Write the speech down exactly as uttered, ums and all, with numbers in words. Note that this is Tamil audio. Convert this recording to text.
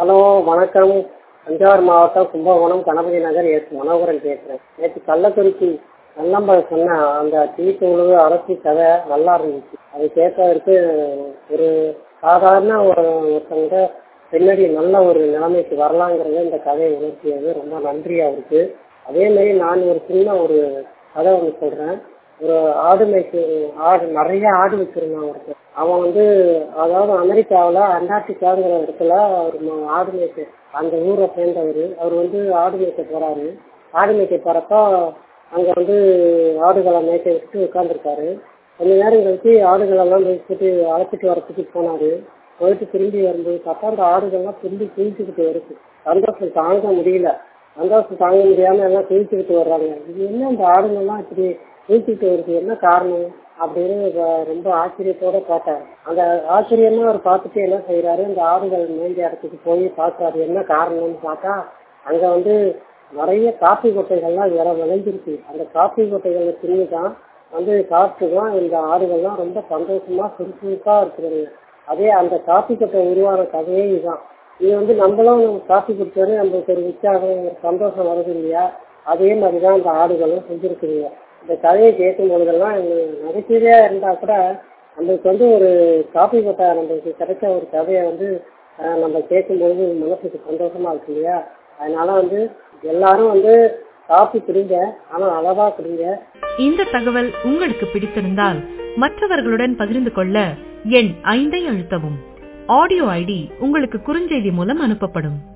ஹலோ வணக்கம். தஞ்சாவூர் மாவட்டம் கும்பகோணம் கணபதி நகர் எஸ் மனோகரன் பேசுகிறேன். நேற்று கள்ளக்குறிச்சி நல்லம்பல் சொன்ன அந்த டீத்தூள் அரசி கதை நல்லா இருந்துச்சு. அது கேட்கறதுக்கு ஒரு சாதாரண ஒரு ஒருத்தவங்க பின்னாடி நல்ல ஒரு நிலைமைக்கு வரலாங்கிறத இந்த கதையை உணர்த்தியது. ரொம்ப நன்றி அவருக்கு. அதே மாதிரி நான் ஒரு சின்ன ஒரு கதை ஒன்று சொல்கிறேன். ஒரு ஆடு மேய்க்கு ஆடு நிறைய ஆடு வச்சிருந்தான் ஒருத்தர். அவன் வந்து அதாவது அமெரிக்காவில் அண்டார்டிகாங்கிற இடத்துல ஒரு ஆடு மேய்க்க அந்த ஊரை சேர்ந்தவர். அவர் வந்து ஆடு மேய்க்க போகிறாரு. ஆடு மேய்க்க போகிறப்ப அங்கே வந்து ஆடுகளை மேய்க்க விட்டு உட்காந்துருக்காரு. கொஞ்ச நேரம் கழிச்சு ஆடுகளெல்லாம் மேய்ச்சிட்டு அழைச்சிட்டு வரத்துக்கு போனார். போயிட்டு திரும்பி வரும்போது பார்த்தா அந்த ஆடுகள்லாம் திரும்பி குளிச்சுக்கிட்டு வருது. சந்தோஷம் தாங்க முடியல. சந்தோஷம் தாங்க முடியாமல் எல்லாம் குளிச்சுக்கிட்டு வர்றாங்க. இது என்ன இந்த ஆடுங்கள்லாம் இப்படி குளிச்சுக்கிட்டு வருது, என்ன காரணம் அப்படின்னு ரொம்ப ஆச்சரியத்தோட பார்த்தாரு. அந்த ஆச்சரியமா அவர் பார்த்துட்டு என்ன செய்யறாரு, இந்த ஆடுகள் மேய்ஞ்ச இடத்துக்கு போய் பார்க்கறாரு. என்ன காரணம்னு பார்த்தா அங்க வந்து நிறைய காப்பி கொட்டைகள்லாம் வேற விளைஞ்சிருக்கு. அந்த காப்பி கொட்டைகளை தின்னு தான் வந்து சாப்பிட்டுதான் இந்த ஆடுகள்லாம் ரொம்ப சந்தோஷமா சுறுசுறுப்பா இருக்கிறது. அதே அந்த காப்பி கொட்டை உருவான கதையே இதுதான். இது வந்து நம்மளும் காப்பி குடிச்சோடனே நம்மளுக்கு ஒரு உற்சாகம் ஒரு சந்தோஷம் வருது இல்லையா, அதே மாதிரிதான் இந்த ஆடுகளும் செஞ்சிருக்குதுங்க. இந்த கதையை கேட்கும் பொழுதெல்லாம் நகைச்சுவையா இருந்தா கூட நம்மளுக்கு வந்து ஒரு காப்பி கொட்டை நம்மளுக்கு கிடைச்ச ஒரு கதையை வந்து நம்ம கேட்கும்போது மனசுக்கு சந்தோஷமா இருக்கு இல்லையா. அதனால வந்து எல்லாரும் வந்து காப்பி குடிங்க, ஆனா அளவா குடிங்க. இந்த தகவல் உங்களுக்கு பிடித்திருந்தால் மற்றவர்களுடன் பகிர்ந்து கொள்ள எண் ஐந்தை அழுத்தவும். ஆடியோ ஐடி உங்களுக்கு குறுஞ்செய்தி மூலம் அனுப்பப்படும்.